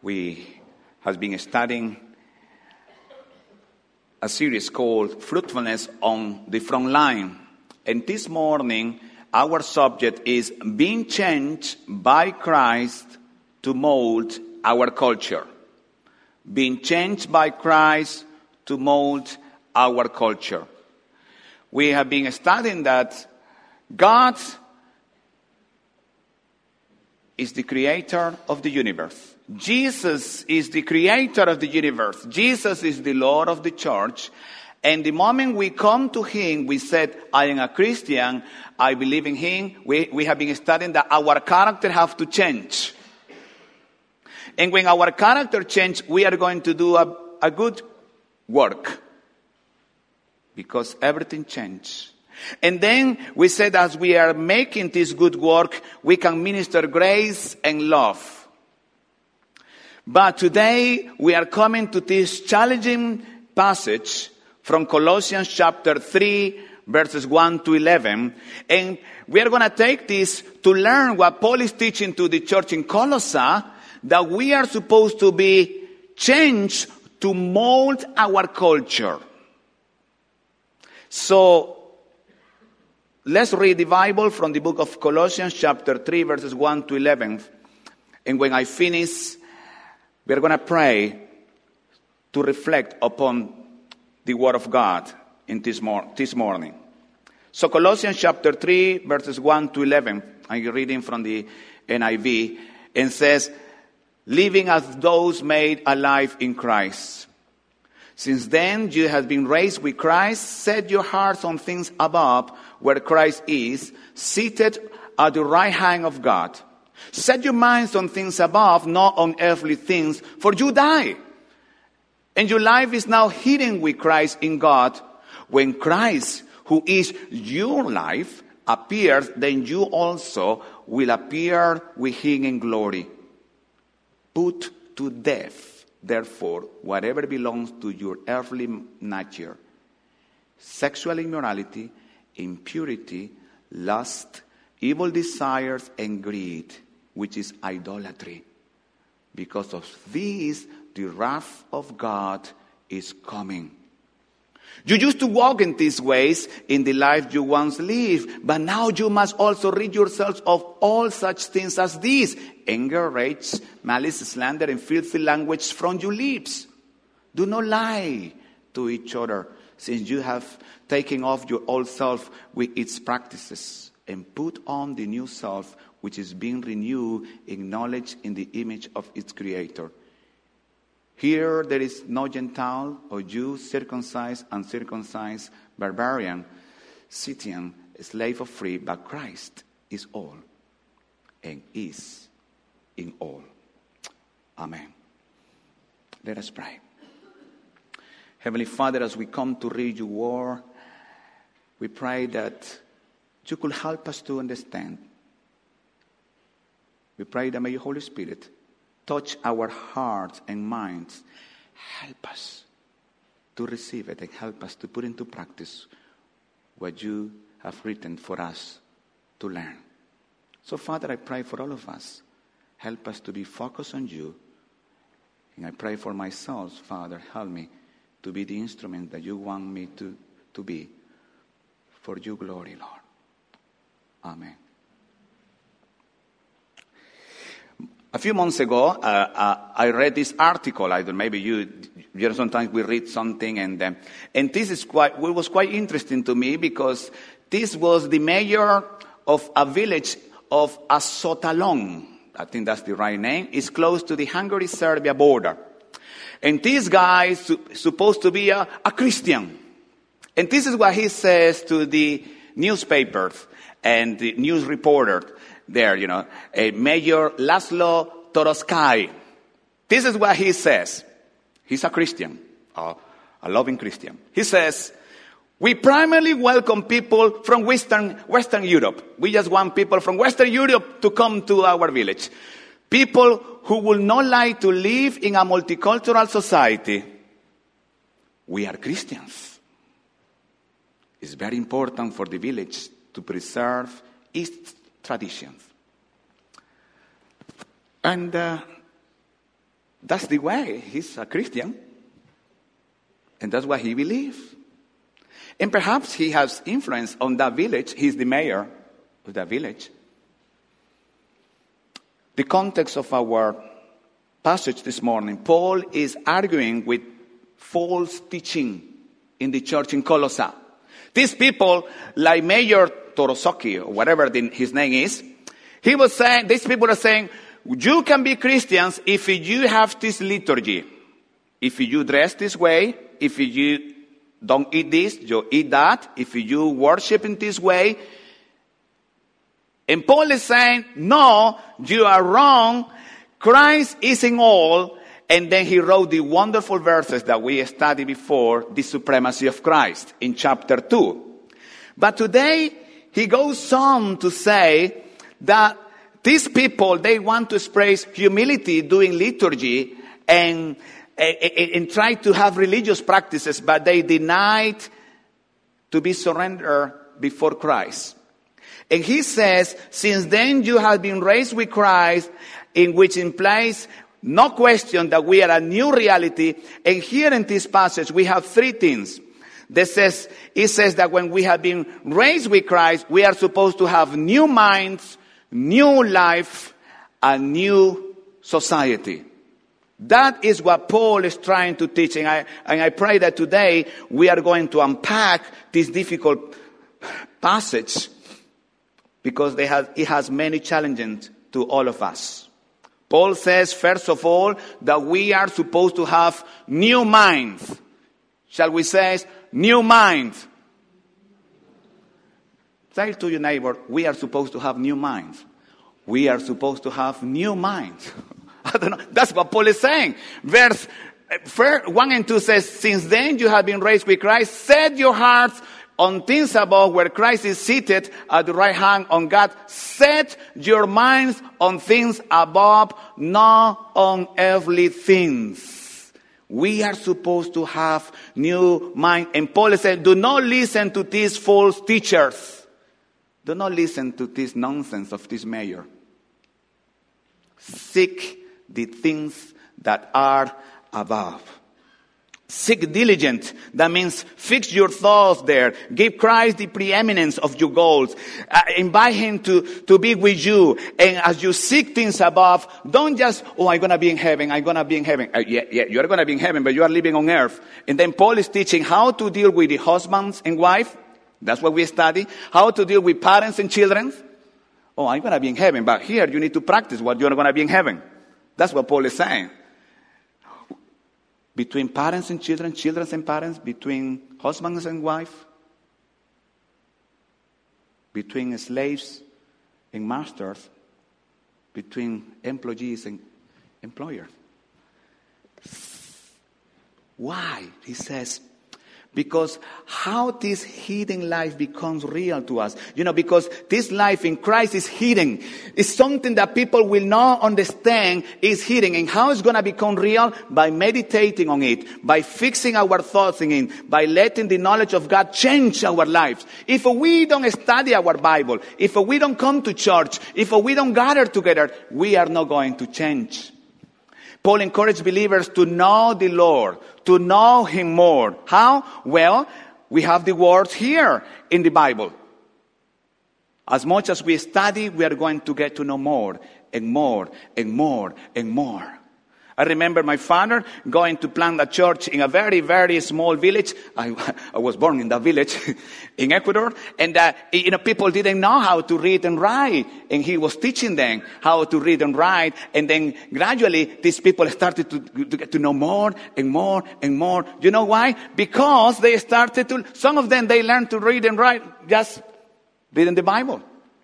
We have been studying a series called Fruitfulness on the Front Line. And this morning, our subject is being changed by Christ to mold our culture. Being changed by Christ to mold our culture. We have been studying that God is the creator of the universe. Jesus is the creator of the universe. Jesus is the Lord of the church. And the moment we come to Him, we said, I am a Christian, I believe in Him. We have been studying that our character have to change. And when our character changes, we are going to do a good work. Because everything changed. And then we said as we are making this good work, we can minister grace and love. But today we are coming to this challenging passage from Colossians chapter 3, verses 1 to 11. And we are going to take this to learn what Paul is teaching to the church in Colossae, that we are supposed to be changed to mold our culture. So, let's read the Bible from the book of Colossians chapter 3 verses 1 to 11. And when I finish, we're going to pray to reflect upon the Word of God in this morning. So Colossians chapter 3 verses 1 to 11. I'm reading from the NIV. And says, living as those made alive in Christ. Since then you have been raised with Christ, set your hearts on things above, where Christ is, seated at the right hand of God. Set your minds on things above, not on earthly things, for you die. And your life is now hidden with Christ in God. When Christ, who is your life, appears, then you also will appear with Him in glory. Put to death, therefore, whatever belongs to your earthly nature: sexual immorality, impurity, lust, evil desires, and greed, which is idolatry. Because of these, the wrath of God is coming. You used to walk in these ways in the life you once lived, but now you must also rid yourselves of all such things as these: anger, rage, malice, slander, and filthy language from your lips. Do not lie to each other, since you have taken off your old self with its practices, and put on the new self, which is being renewed in knowledge in the image of its Creator. Here there is no Gentile or Jew, circumcised, uncircumcised, barbarian, Scythian, slave or free, but Christ is all and is in all. Amen. Let us pray. Heavenly Father, as we come to read your word, we pray that you could help us to understand. We pray that may your Holy Spirit touch our hearts and minds. Help us to receive it and help us to put into practice what you have written for us to learn. So, Father, I pray for all of us. Help us to be focused on you. And I pray for myself, Father, help me to be the instrument that you want me to be for your glory, Lord. Amen. A few months ago, I read this article. Maybe you know, sometimes we read something, and this was quite interesting to me, because this was the mayor of a village of Azotalon. I think that's the right name. It's close to the Hungary-Serbia border. And this guy is supposed to be a Christian. And this is what he says to the newspapers and the news reporter there, Mayor Laszlo Toroskai. This is what he says. He's a Christian, a loving Christian. He says, we primarily welcome people from Western Europe. We just want people from Western Europe to come to our village. People who will not like to live in a multicultural society. We are Christians. It's very important for the village to preserve its traditions. And That's the way. He's a Christian. And that's what he believes. And perhaps he has influence on that village. He's the mayor of that village. The context of our passage this morning, Paul is arguing with false teaching in the church in Colossae. These people, like Mayor Torosoki, or whatever his name is, he was saying, these people are saying, you can be Christians if you have this liturgy. If you dress this way, if you don't eat this, you eat that. If you worship in this way. And Paul is saying, no, you are wrong. Christ is in all. And then he wrote the wonderful verses that we studied before, the supremacy of Christ in chapter 2. But today, he goes on to say that these people, they want to express humility doing liturgy and try to have religious practices, but they denied to be surrendered before Christ. And he says, since then you have been raised with Christ, in which implies no question that we are a new reality. And here in this passage, we have three things. It says that when we have been raised with Christ, we are supposed to have new minds, new life, a new society. That is what Paul is trying to teach. And I pray that today we are going to unpack this difficult passage because it has many challenges to all of us. Paul says, first of all, that we are supposed to have new minds. Shall we say, new minds? Say to your neighbor, we are supposed to have new minds. We are supposed to have new minds. I don't know. That's what Paul is saying. Verse 1 and 2 says, since then you have been raised with Christ, set your hearts on things above where Christ is seated at the right hand on God. Set your minds on things above, not on earthly things. We are supposed to have new mind. And Paul said, do not listen to these false teachers. Do not listen to this nonsense of this mayor. Seek the things that are above. Seek diligent. That means fix your thoughts there. Give Christ the preeminence of your goals. Invite him to be with you. And as you seek things above, don't just, I'm going to be in heaven. I'm going to be in heaven. Yeah, you're going to be in heaven, but you are living on earth. And then Paul is teaching how to deal with the husbands and wife. That's what we study. How to deal with parents and children. I'm going to be in heaven. But here you need to practice what you're going to be in heaven. That's what Paul is saying. Between parents and children, children and parents, between husbands and wife, between slaves and masters, between employees and employers. Why? He says, because how this hidden life becomes real to us. Because this life in Christ is hidden. It's something that people will not understand is hidden. And how it's going to become real? By meditating on it. By fixing our thoughts in it. By letting the knowledge of God change our lives. If we don't study our Bible, if we don't come to church, if we don't gather together, we are not going to change. Paul encouraged believers to know the Lord, to know him more. How? Well, we have the words here in the Bible. As much as we study, we are going to get to know more and more and more and more. I remember my father going to plant a church in a very, very small village. I was born in that village in Ecuador. And, people didn't know how to read and write. And he was teaching them how to read and write. And then gradually these people started to get to know more and more and more. You know why? Because they started some of them, they learned to read and write just reading the Bible.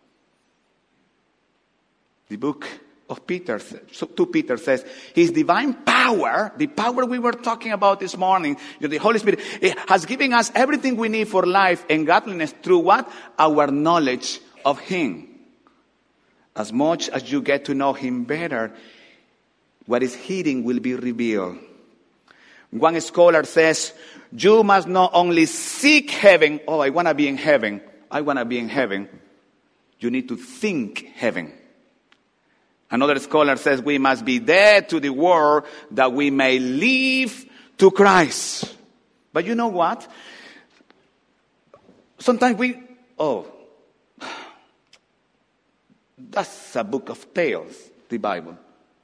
The book of Peter, 2 Peter says, his divine power, the power we were talking about this morning, the Holy Spirit, it has given us everything we need for life and godliness through what? Our knowledge of him. As much as you get to know him better, what is hidden will be revealed. One scholar says, you must not only seek heaven, I want to be in heaven. I want to be in heaven. You need to think heaven. Another scholar says we must be dead to the world that we may live to Christ. But you know what? Sometimes that's a book of tales, the Bible.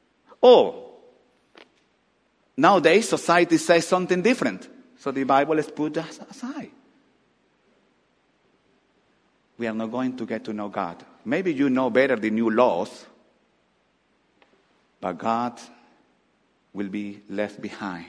Nowadays society says something different. So the Bible is put aside. We are not going to get to know God. Maybe you know better the new laws, but God will be left behind.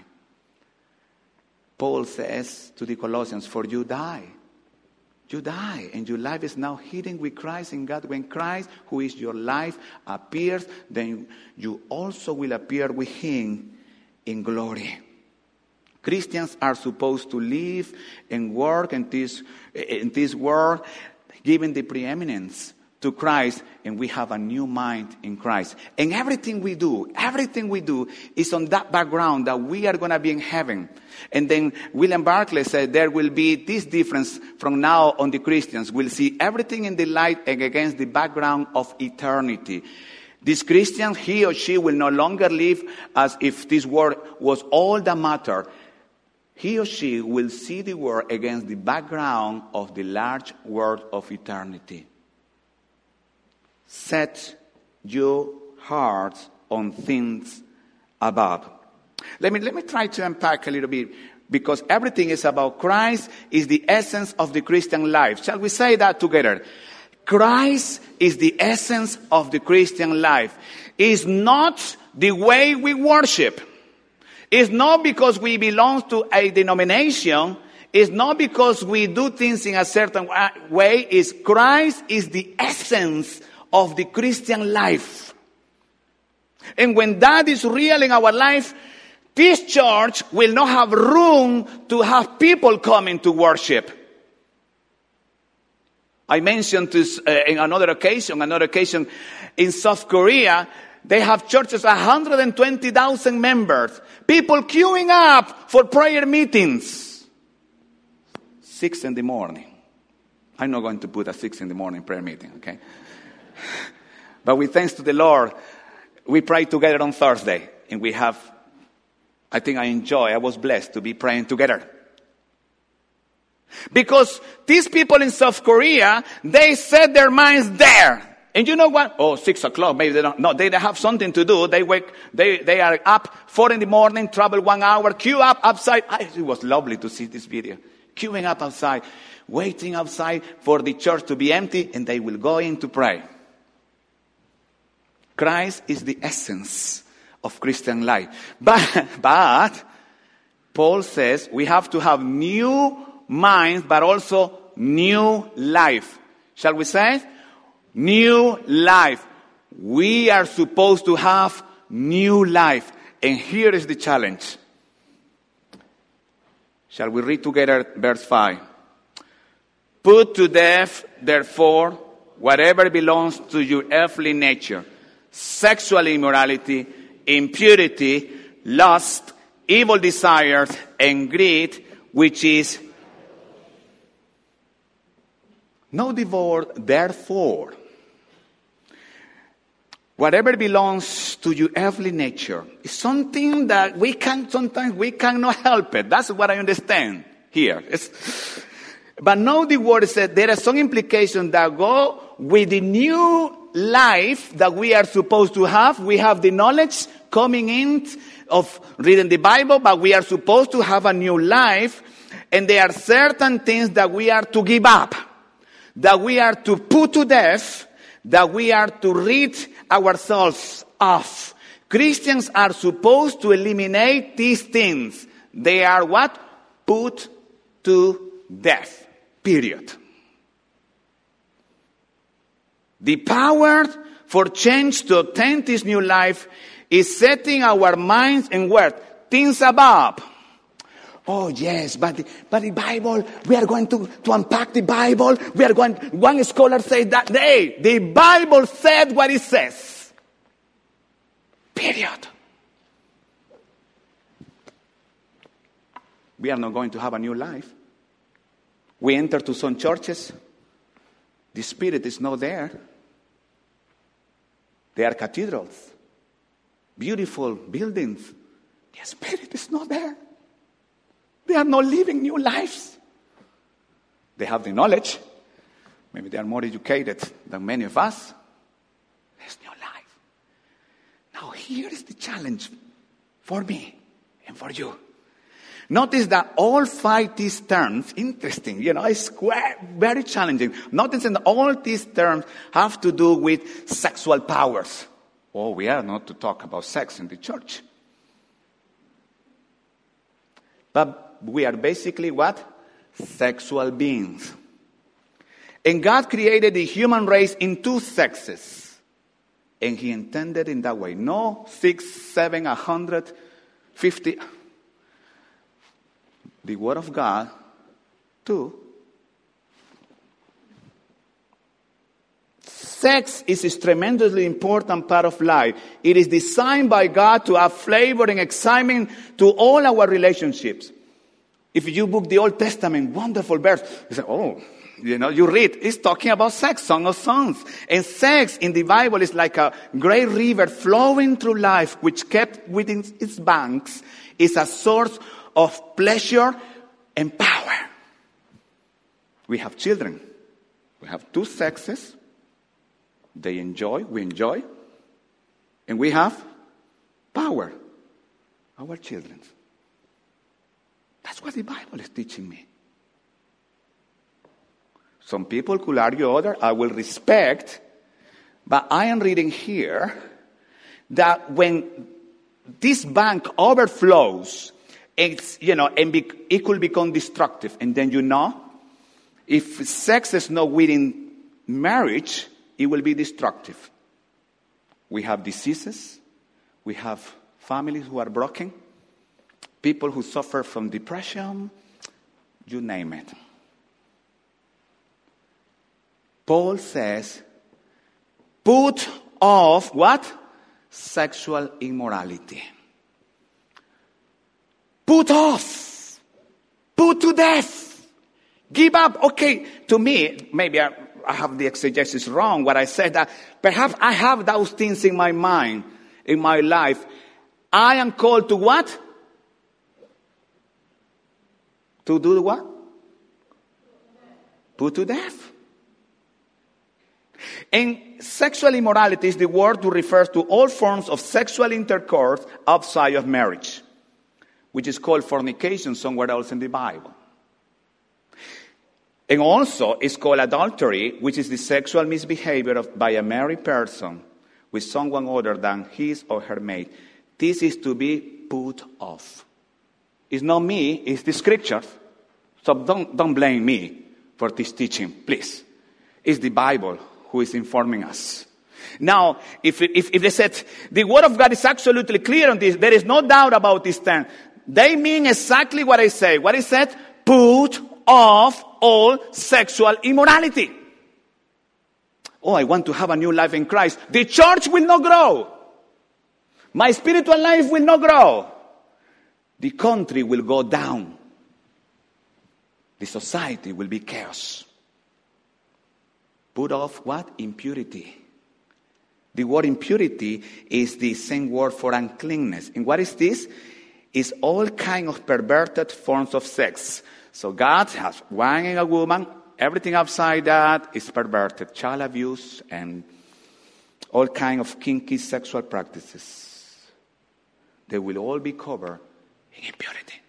Paul says to the Colossians, for you die. You die, and your life is now hidden with Christ in God. When Christ, who is your life, appears, then you also will appear with Him in glory. Christians are supposed to live and work in this world, giving the preeminence to Christ, and we have a new mind in Christ. And everything we do is on that background that we are going to be in heaven. And then William Barclay said there will be this difference from now on. The Christians will see everything in the light and against the background of eternity. This Christian, he or she will no longer live as if this world was all that mattered. He or she will see the world against the background of the large world of eternity. Set your hearts on things above. Let me try to unpack a little bit, because everything is about Christ, is the essence of the Christian life. Shall we say that together? Christ is the essence of the Christian life. It's not the way we worship. It's not because we belong to a denomination. It's not because we do things in a certain way. It's Christ is the essence of the Christian life. And when that is real in our life, this church will not have room to have people coming to worship. I mentioned this in another occasion in South Korea. They have churches, 120,000 members. People queuing up for prayer meetings. 6 a.m. I'm not going to put a 6 a.m. prayer meeting, okay? But with thanks to the Lord, we pray together on Thursday. And we have, I was blessed to be praying together. Because these people in South Korea, they set their minds there. And you know what? 6 o'clock, maybe they don't. No, they have something to do. They are up 4 a.m, travel 1 hour, queue up outside. It was lovely to see this video. Queuing up outside, waiting outside for the church to be empty, and they will go in to pray. Christ is the essence of Christian life. But Paul says we have to have new minds, but also new life. Shall we say? New life. We are supposed to have new life. And here is the challenge. Shall we read together verse 5? Put to death, therefore, whatever belongs to your earthly nature. Sexual immorality, impurity, lust, evil desires, and greed, which is no divorce. Therefore, whatever belongs to your earthly nature is something that sometimes we cannot help it. That's what I understand here. But now the word said there are some implications that go with the new life that we are supposed to have. We have the knowledge coming in of reading the Bible, but we are supposed to have a new life. And there are certain things that we are to give up, that we are to put to death, that we are to rid ourselves of. Christians are supposed to eliminate these things. They are what? Put to death. Period. The power for change to obtain this new life is setting our minds and what? Things above. Oh yes, but the Bible, we are going to unpack the Bible. One scholar said that, hey, the Bible said what it says. Period. We are not going to have a new life. We enter to some churches. The Spirit is not there. They are cathedrals, beautiful buildings. The Spirit is not there. They are not living new lives. They have the knowledge. Maybe they are more educated than many of us. There's no life. Now here is the challenge for me and for you. Notice that all 5 these terms, interesting, it's very challenging. Notice that all these terms have to do with sexual powers. Oh, we are not to talk about sex in the church. But we are basically what? Sexual beings. And God created the human race in 2 sexes. And He intended in that way. No 6, 7, 150. The Word of God, 2. Sex is a tremendously important part of life. It is designed by God to add flavor and excitement to all our relationships. If you book the Old Testament, wonderful verse, you say, you read, it's talking about sex, Song of Songs. And sex in the Bible is like a great river flowing through life, which kept within its banks is a source of pleasure and power. We have children. We have 2 sexes. We enjoy. And we have power. Our children. That's what the Bible is teaching me. Some people could argue other, I will respect, but I am reading here that when this bank overflows, it could become destructive. And then if sex is not within marriage, it will be destructive. We have diseases. We have families who are broken. People who suffer from depression. You name it. Paul says, put off what? Sexual immorality. Put off. Put to death. Give up. Okay, to me, maybe I have the exegesis wrong, what I said, that perhaps I have those things in my mind, in my life. I am called to what? To do what? Put to death. And sexual immorality is the word that refers to all forms of sexual intercourse outside of marriage, which is called fornication somewhere else in the Bible. And also it's called adultery, which is the sexual misbehavior by a married person with someone other than his or her mate. This is to be put off. It's not me, it's the scriptures. So don't blame me for this teaching, please. It's the Bible who is informing us. Now, if they said, the Word of God is absolutely clear on this, there is no doubt about this term. They mean exactly what I say. What is said? Put off all sexual immorality. Oh, I want to have a new life in Christ. The church will not grow. My spiritual life will not grow. The country will go down. The society will be chaos. Put off what? Impurity. The word impurity is the same word for uncleanness. And what is this? It's all kind of perverted forms of sex. So God has one and a woman. Everything outside that is perverted. Child abuse and all kind of kinky sexual practices. They will all be covered in impurity.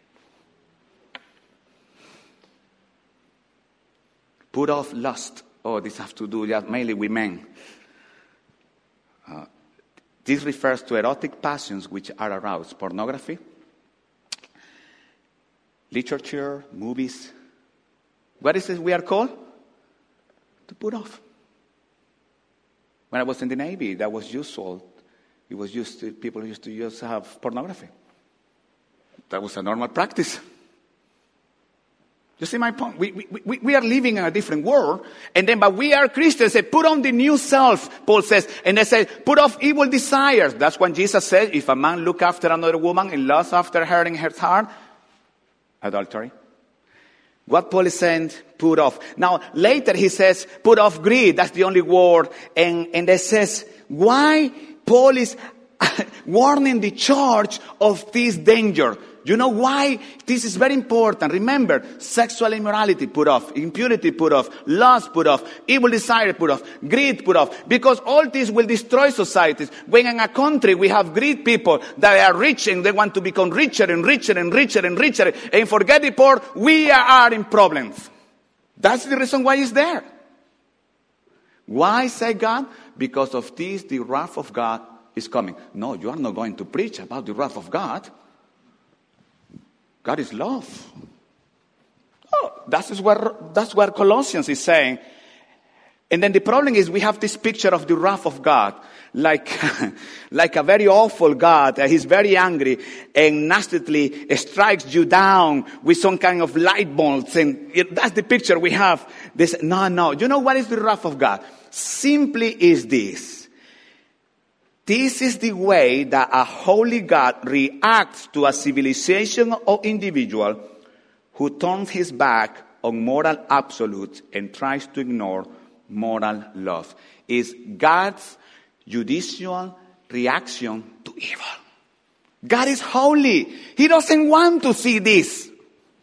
Put off lust. Oh, this has to do just mainly with men. This refers to erotic passions which are aroused. Pornography, literature, movies. What is it we are called? To put off. When I was in the Navy, that was usual. It was people used to just have pornography. That was a normal practice. You see my point? We are living in a different world. But we are Christians. Say, put on the new self, Paul says. And they say, put off evil desires. That's when Jesus said, if a man look after another woman and lust after her in her heart, adultery. What Paul is saying, put off. Now, later he says, put off greed. That's the only word. And it says, why Paul is warning the church of this danger. You know why this is very important? Remember, sexual immorality put off, impurity put off, lust put off, evil desire put off, greed put off. Because all this will destroy societies. When in a country we have greed people that are rich and they want to become richer and richer and richer and richer and forget the poor, we are in problems. That's the reason why it's there. Why, say God? Because of this, the wrath of God is coming. No, you are not going to preach about the wrath of God. God is love. Oh, that's what Colossians is saying. And then the problem is we have this picture of the wrath of God, like a very awful God. He's very angry and nastily strikes you down with some kind of light bolts. And that's the picture we have. No. You know what is the wrath of God? Simply is this. This is the way that a holy God reacts to a civilization or individual who turns his back on moral absolutes and tries to ignore moral laws. It's God's judicial reaction to evil. God is holy. He doesn't want to see this.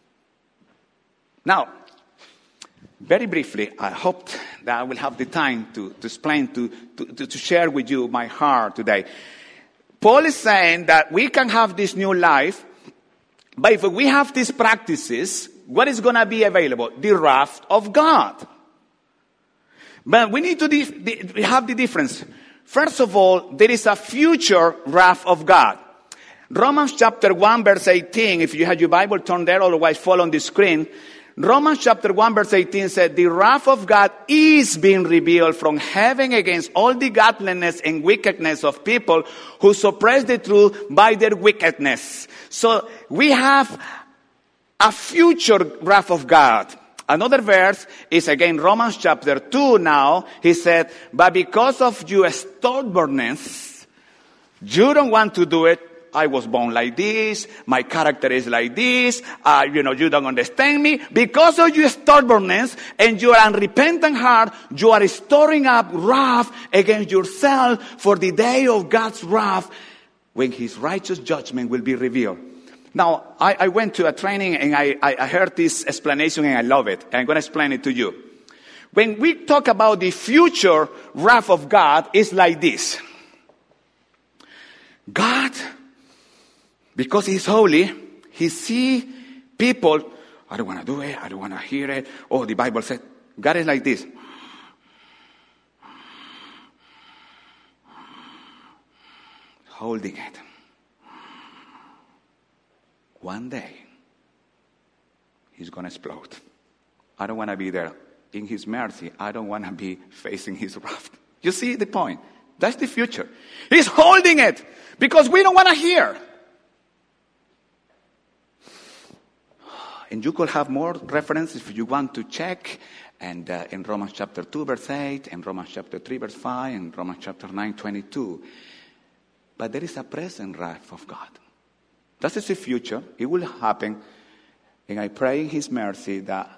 Now, very briefly, I hope that I will have the time to explain, to share with you my heart today. Paul is saying that we can have this new life, but if we have these practices, what is going to be available? The wrath of God. But we need to have the difference. First of all, there is a future wrath of God. Romans chapter 1 verse 18, if you have your Bible, turn there, otherwise follow on the screen. Romans chapter 1 verse 18 said, the wrath of God is being revealed from heaven against all the godlessness and wickedness of people who suppress the truth by their wickedness. So we have a future wrath of God. Another verse is again Romans chapter 2 now. He said, but because of your stubbornness, you don't want to do it. I was born like this. My character is like this. You don't understand me. Because of your stubbornness and your unrepentant heart, you are storing up wrath against yourself for the day of God's wrath when his righteous judgment will be revealed. Now, I went to a training and I heard this explanation and I love it. And I'm going to explain it to you. When we talk about the future wrath of God, it's like this. God, because he's holy, he sees people, I don't want to do it, I don't want to hear it. Oh, the Bible said, God is like this. Holding it. One day, he's going to explode. I don't want to be there. In his mercy, I don't want to be facing his wrath. You see the point? That's the future. He's holding it because we don't want to hear. And you could have more references if you want to check. And in Romans chapter 2, verse 8, and Romans chapter 3, verse 5, and Romans chapter 9, 22. But there is a present wrath of God. That is the future. It will happen. And I pray in his mercy that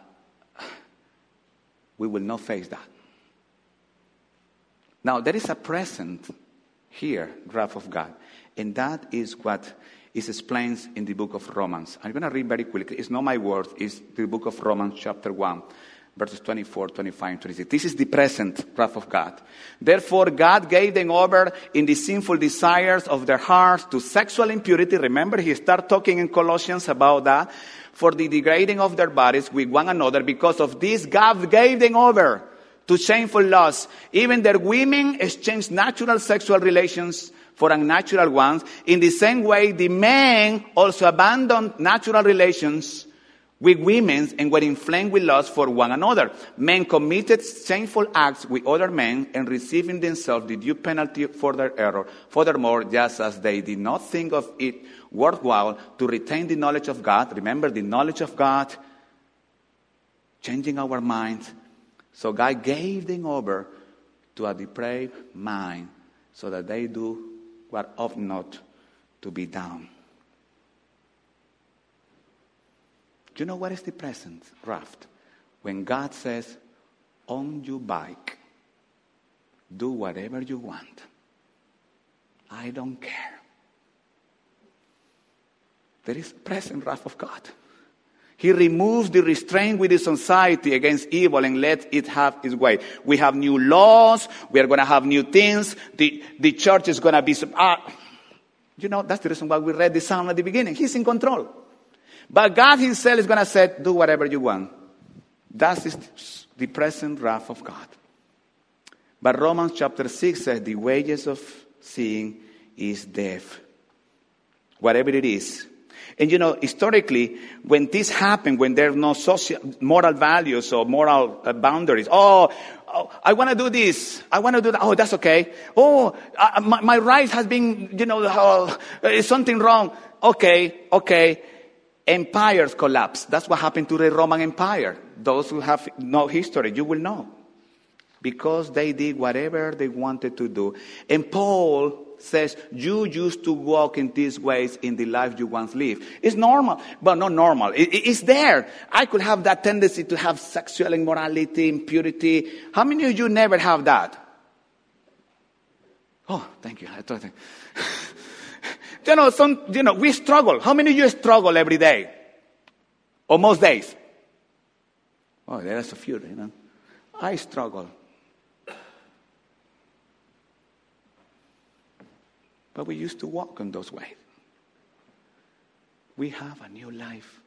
we will not face that. Now, there is a present here, wrath of God. And that is what is explained in the book of Romans. I'm going to read very quickly. It's not my words. It's the book of Romans chapter 1, verses 24, 25, and 26. This is the present wrath of God. Therefore, God gave them over in the sinful desires of their hearts to sexual impurity. Remember, he started talking in Colossians about that. For the degrading of their bodies with one another. Because of this, God gave them over to shameful lusts. Even their women exchanged natural sexual relations for unnatural ones. In the same way, the men also abandoned natural relations with women and were inflamed with lust for one another. Men committed shameful acts with other men and receiving themselves the due penalty for their error. Furthermore, just as they did not think of it worthwhile to retain the knowledge of God, remember the knowledge of God, changing our minds. So God gave them over to a depraved mind so that they do what ought not to be done. Do you know what is the present wrath? When God says, on your bike, do whatever you want. I don't care. There is present wrath of God. He removes the restraint within society against evil and lets it have its way. We have new laws. We are going to have new things. The church is going to be... that's the reason why we read the Psalm at the beginning. He's in control. But God himself is going to say, do whatever you want. That is the present wrath of God. But Romans chapter 6 says the wages of sin is death. Whatever it is. And historically, when this happened, when there are no moral values or moral boundaries, I want to do this, I want to do that, oh, that's okay. Oh, my right has been, is something wrong. Okay. Empires collapse. That's what happened to the Roman Empire. Those who have no history, you will know. Because they did whatever they wanted to do. And Paul says, you used to walk in these ways in the life you once lived. It's normal, but not normal. It's there. I could have that tendency to have sexual immorality, impurity. How many of you never have that? Oh, thank you. I thought we struggle. How many of you struggle every day? Or most days? Oh, there's a few, I struggle. But we used to walk in those ways. We have a new life.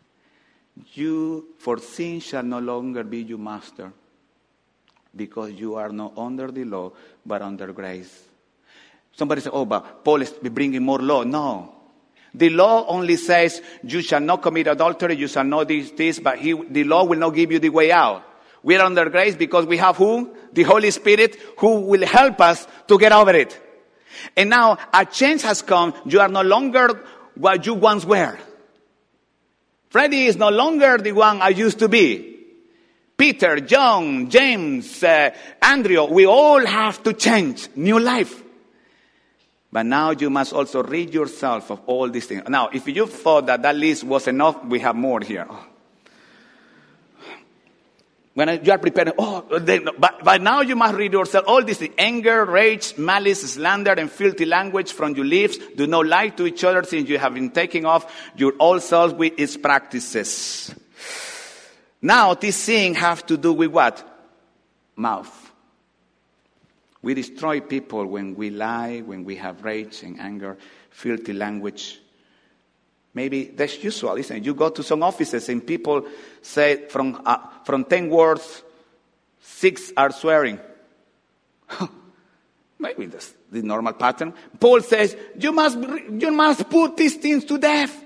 For sin shall no longer be your master, because you are not under the law, but under grace. Somebody says, but Paul is bringing more law. No. The law only says, you shall not commit adultery, you shall not do this, but the law will not give you the way out. We are under grace because we have who? The Holy Spirit, who will help us to get over it. And now a change has come. You are no longer what you once were. Freddie is no longer the one I used to be. Peter, John, James, Andrew, we all have to change. New life. But now you must also rid yourself of all these things. Now, if you thought that list was enough, we have more here. When you are preparing, but now you must rid yourself all this: anger, rage, malice, slander, and filthy language from your lips. Do not lie to each other, since you have been taking off your old selves with its practices. Now, this thing have to do with what? Mouth. We destroy people when we lie, when we have rage and anger, filthy language. Maybe that's usual, isn't it? You go to some offices and people say from 10 words, 6 are swearing. Maybe that's the normal pattern. Paul says, you must put these things to death.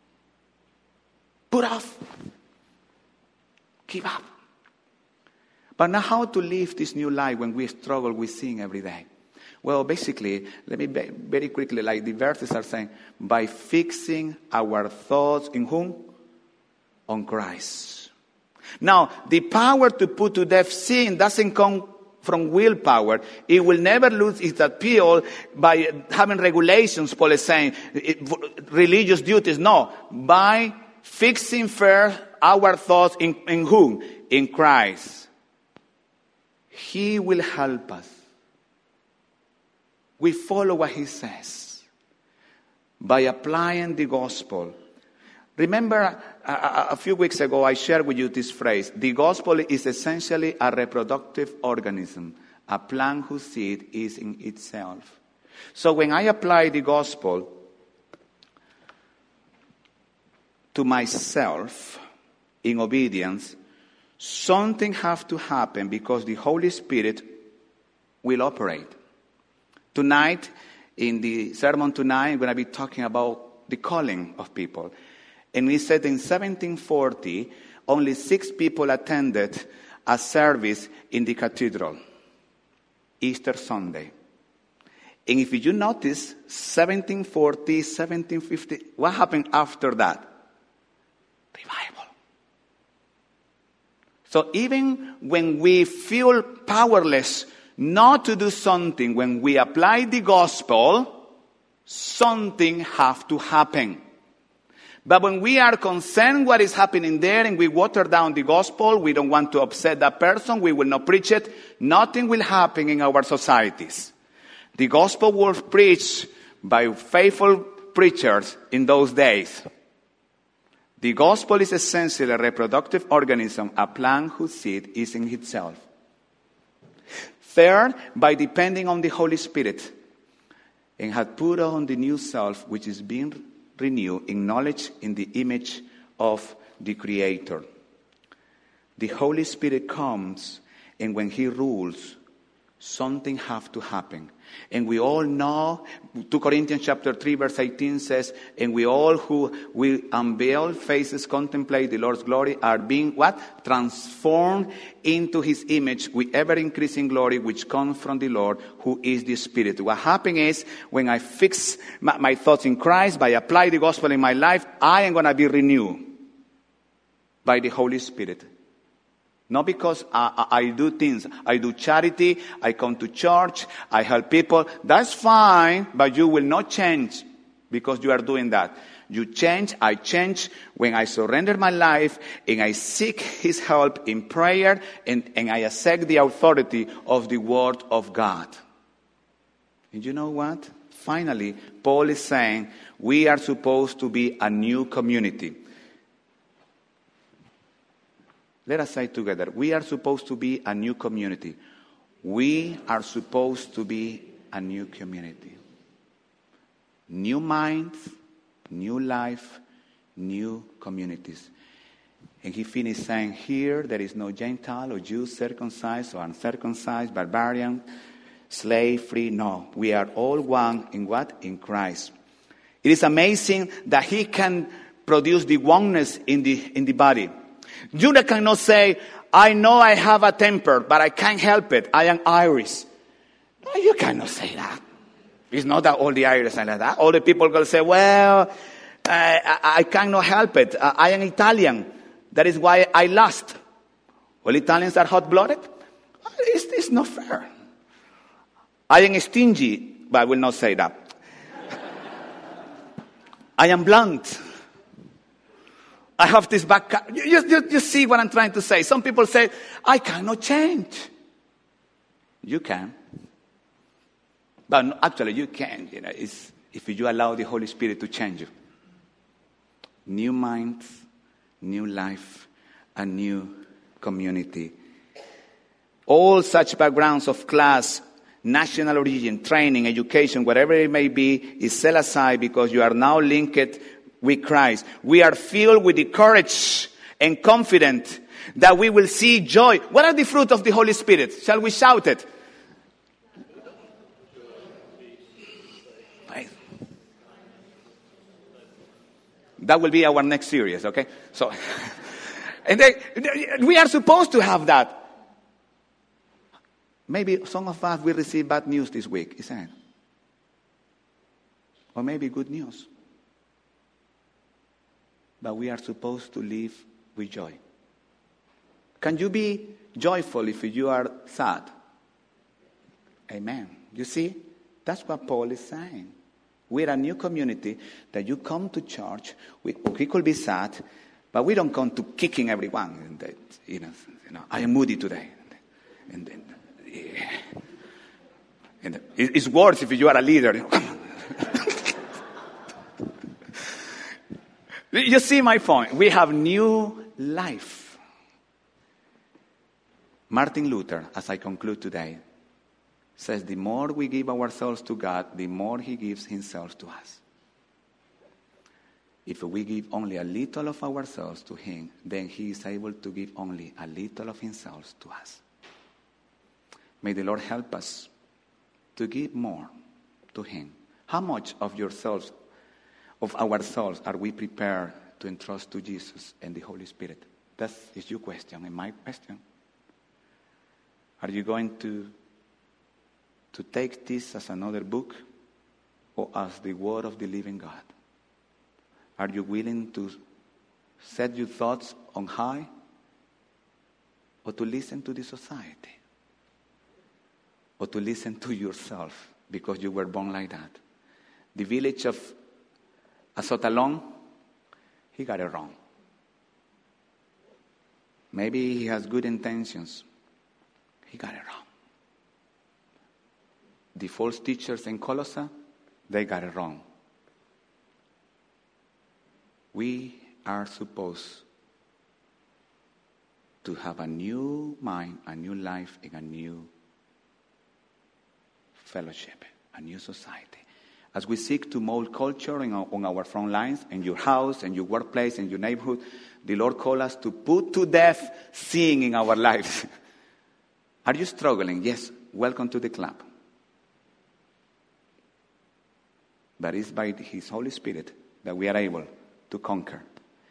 Put off. Give up. But now how to live this new life when we struggle with sin every day? Well, basically, let me very quickly, like the verses are saying, by fixing our thoughts in whom? On Christ. Now, the power to put to death sin doesn't come from willpower. It will never lose its appeal by having regulations, Paul is saying, religious duties. No, by fixing first our thoughts in whom? In Christ. He will help us. We follow what he says by applying the gospel. Remember, a few weeks ago, I shared with you this phrase. The gospel is essentially a reproductive organism, a plant whose seed is in itself. So when I apply the gospel to myself in obedience, something has to happen because the Holy Spirit will operate. Tonight, in the sermon tonight, I'm going to be talking about the calling of people. And we said in 1740, only 6 people attended a service in the cathedral, Easter Sunday. And if you notice, 1740, 1750, what happened after that? Revival. So even when we feel powerless not to do something, when we apply the gospel, something has to happen. But when we are concerned what is happening there and we water down the gospel, we don't want to upset that person, we will not preach it, nothing will happen in our societies. The gospel was preached by faithful preachers in those days. The gospel is essentially a reproductive organism, a plant whose seed is in itself. Third, by depending on the Holy Spirit, and had put on the new self, which is being renewed in knowledge in the image of the Creator. The Holy Spirit comes, and when He rules, something has to happen. And we all know, 2 Corinthians chapter 3 verse 18 says, and we all who will unveil faces contemplate the Lord's glory are being what? Transformed into His image with ever-increasing glory which comes from the Lord who is the Spirit. What happens is, when I fix my thoughts in Christ, by applying the gospel in my life, I am going to be renewed by the Holy Spirit. Not because I do things. I do charity, I come to church, I help people. That's fine, but you will not change because you are doing that. You change, I change when I surrender my life and I seek His help in prayer and I accept the authority of the Word of God. And you know what? Finally, Paul is saying we are supposed to be a new community. Let us say together, we are supposed to be a new community. We are supposed to be a new community. New minds, new life, new communities. And he finished saying, here there is no Gentile or Jew, circumcised or uncircumcised, barbarian, slave, free. No, we are all one in what? In Christ. It is amazing that He can produce the oneness in the body. You cannot say, I know I have a temper, but I can't help it. I am Irish. No, you cannot say that. It's not that all the Irish are like that. All the people will say, well, I cannot help it. I am Italian. That is why I lost. Well, Italians are hot-blooded? It's not fair. I am stingy, but I will not say that. I am blunt. I have this back. You see what I'm trying to say. Some people say, I cannot change. You can. But actually, you can. It's if you allow the Holy Spirit to change you. New minds, new life, a new community. All such backgrounds of class, national origin, training, education, whatever it may be, is set aside because you are now linked with Christ. We are filled with the courage and confident that we will see joy. What are the fruit of the Holy Spirit? Shall we shout it? That will be our next series, okay? So, and we are supposed to have that. Maybe some of us will receive bad news this week, isn't it? Or maybe good news. But we are supposed to live with joy. Can you be joyful if you are sad? Amen. You see, that's what Paul is saying. We're a new community that you come to church. We could be sad, but we don't come to kicking everyone. And I am moody today. And it's worse if you are a leader. You see my point. We have new life. Martin Luther, as I conclude today, says the more we give ourselves to God, the more He gives Himself to us. If we give only a little of ourselves to Him, then He is able to give only a little of Himself to us. May the Lord help us to give more to Him. How much of yourselves, of ourselves, are we prepared to entrust to Jesus and the Holy Spirit? That is your question and my question. Are you going to take this as another book or as the Word of the living God? Are you willing to set your thoughts on high or to listen to the society? Or to listen to yourself because you were born like that? The village of Azotalón, he got it wrong. Maybe he has good intentions. He got it wrong. the false teachers in Colossae, they got it wrong. We are supposed to have a new mind, a new life, and a new fellowship, a new society. As we seek to mold culture on our front lines, in your house, in your workplace, in your neighborhood, the Lord calls us to put to death sin in our lives. Are you struggling? Yes, welcome to the club. But it's by His Holy Spirit that we are able to conquer.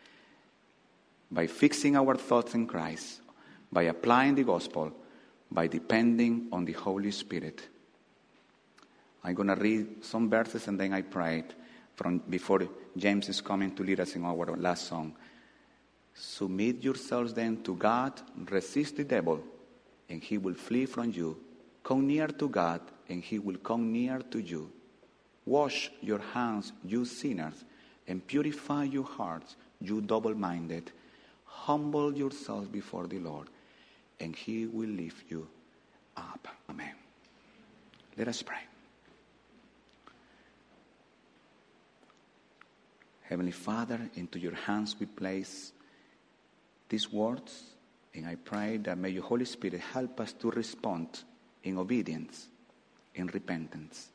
By fixing our thoughts in Christ, by applying the gospel, by depending on the Holy Spirit. I'm going to read some verses and then I pray from before James is coming to lead us in our last song. Submit yourselves then to God, resist the devil, and he will flee from you. Come near to God, and he will come near to you. Wash your hands, you sinners, and purify your hearts, you double-minded. Humble yourselves before the Lord, and he will lift you up. Amen. Let us pray. Heavenly Father, into your hands we place these words, and I pray that may your Holy Spirit help us to respond in obedience, in repentance.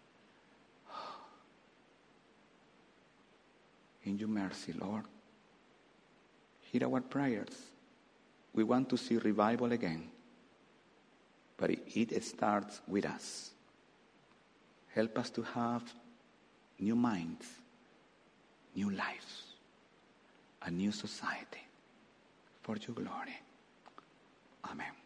In your mercy, Lord, hear our prayers. We want to see revival again, but it starts with us. Help us to have new minds, new lives, a new society for your glory. Amen.